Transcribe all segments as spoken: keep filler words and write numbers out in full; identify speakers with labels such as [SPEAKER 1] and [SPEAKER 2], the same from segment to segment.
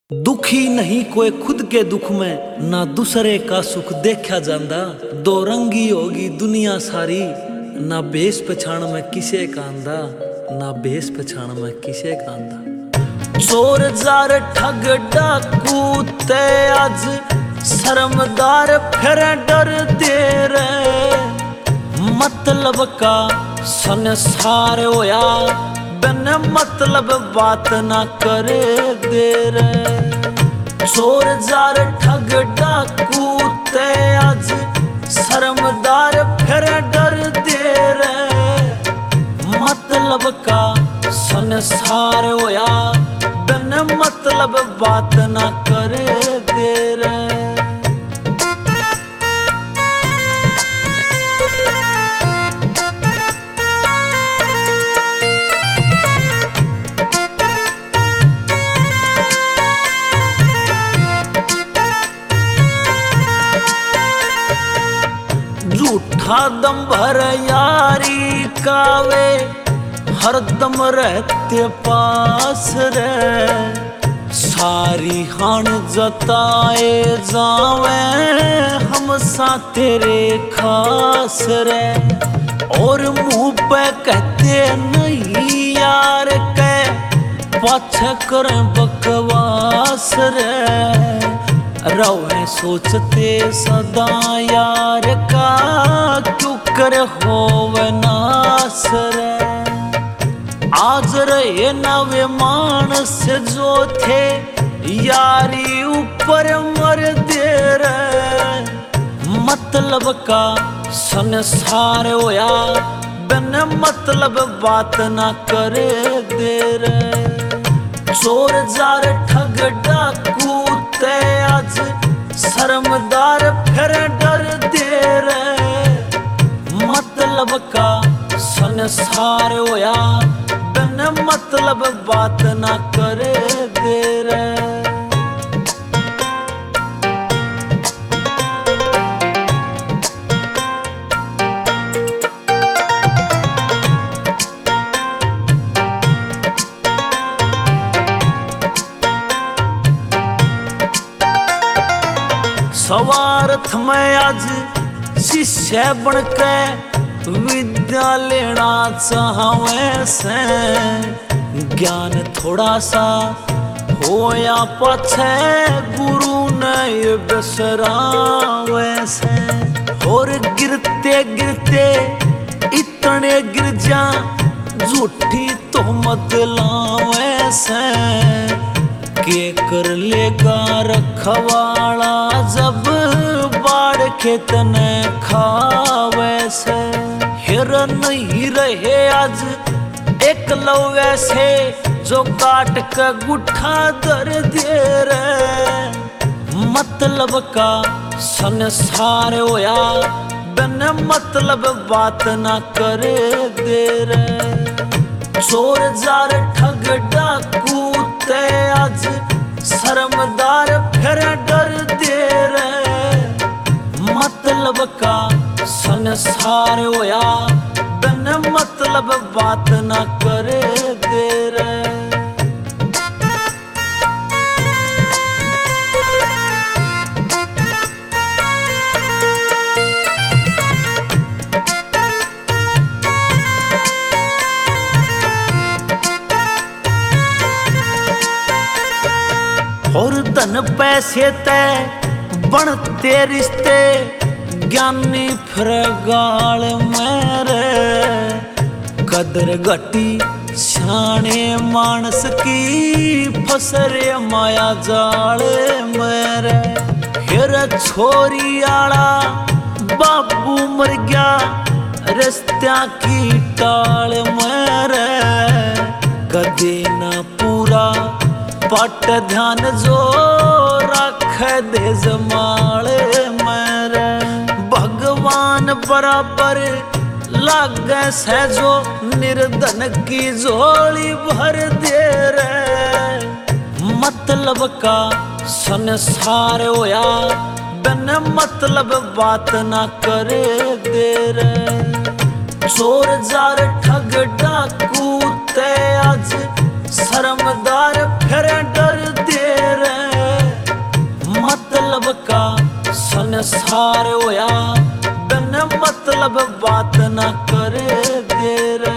[SPEAKER 1] दुखी नहीं कोई खुद के दुख में, ना दूसरे का सुख देखा जांदा। दो रंगी होगी दुनिया सारी, ना बेस पछाण में किसे कांदा, ना बेस पछाण में किसे कांदा। चोर जार ठग डाकू ते आज शर्मदार फिर डर दे रे। मतलब का संसार होया बिन मतलब बात ना करे दे रे। चोर जार ठग डाकू ते आज शर्मदार फिर डर दे रे। मतलब का संसार होया बिन मतलब बात ना करे दे रे। झूठा दम भर यारी कावे हरदम रहते पास रे। सारी हान जताए जावे हम सा तेरे खास रे। और मुंह पे कहते नहीं यार के पाछे करें बकवास रे। रवे सोचते सदा यार का क्यों कर होवे नास रे। आज रहे नवे मानस जो थे यारी ऊपर मर दे रे। मतलब का संसार होया बिन मतलब बात ना करे दे रे। चोर जार ठग डाकू ते आज शर्मदार फिर डर दे रे। मतलब का संसार होया बिन मतलब बात ना करे दे रे। स्वार्थ में आज शिष्य बन के विद्या लेना चाहवे से। ज्ञान थोड़ा सा होया पाछे गुरु ने बिसरावे से। और गिरते गिरते इतने गिर जा झूठी तो मत लावे से। के कर लेगा रखवाड़ा जब बाढ़ खेत ने खावे से। हिरन नहीं रहे आज एक लौवे से जो काट के गुठा दर दे रे। मतलब का संसार होया बिन मतलब बात ना करे दे रे। चोर जार ठग डाकू ते आज शर्मदार फिर डर दे रे। मतलब का संसार होया बिन मतलब बात ना करे दे रे। और धन पैसे ते बनते रिश्ते ज्ञानी फिर गाल मेरे। कदर घटी शाने मानस की फसरे माया जाल मेरे। हिर छोरी आला बाबू मर गया रिश्त्या की टाल मेरे। कदे ना पूरा पट ध्यान जो रख दे जमाले मेरे। भगवान बराबर लागे से जो निर्धन की झोली भर दे रे। मतलब का संसार होया बिन मतलब बात ना करे दे रे। चोर जार ठग डाकू ते आज शर्मदार फिर डर दे रे। का संसार होया, बिन मतलब बात ना करे दे रे।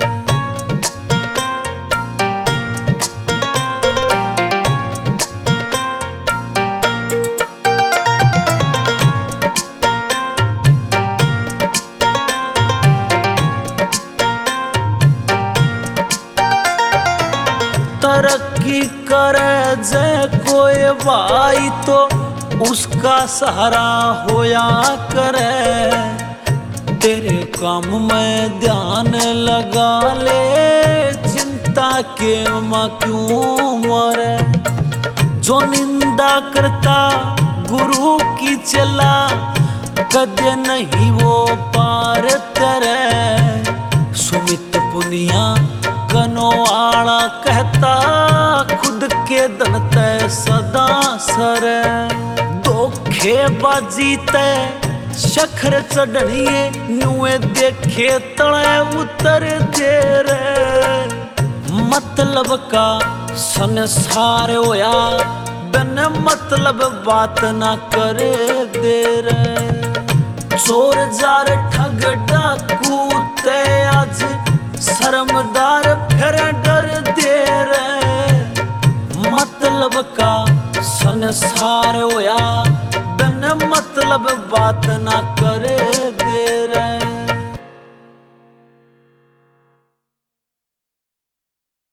[SPEAKER 1] तरक्की करे जे कोई भाई तो उसका सहारा होया करे। तेरे काम में ध्यान लगा ले, चिंता के मां क्यों मरे। जो निंदा करता गुरु की चला, कदे नहीं वो पार करे। सुमित पुनिया कनो आला कहता, खुद के धन तय सदा सरे। धोखेबाजी तय शखर चढ़िए, नुए देखे तले उतर दे रे। मतलब का संसार होया, बिन मतलब बात ना करे दे रे। चोर जार ठग डाकू ते आज शर्मदार फिर डर दे रे। मतलब का संसार होया, बिन मतलब बात ना करे दे रे।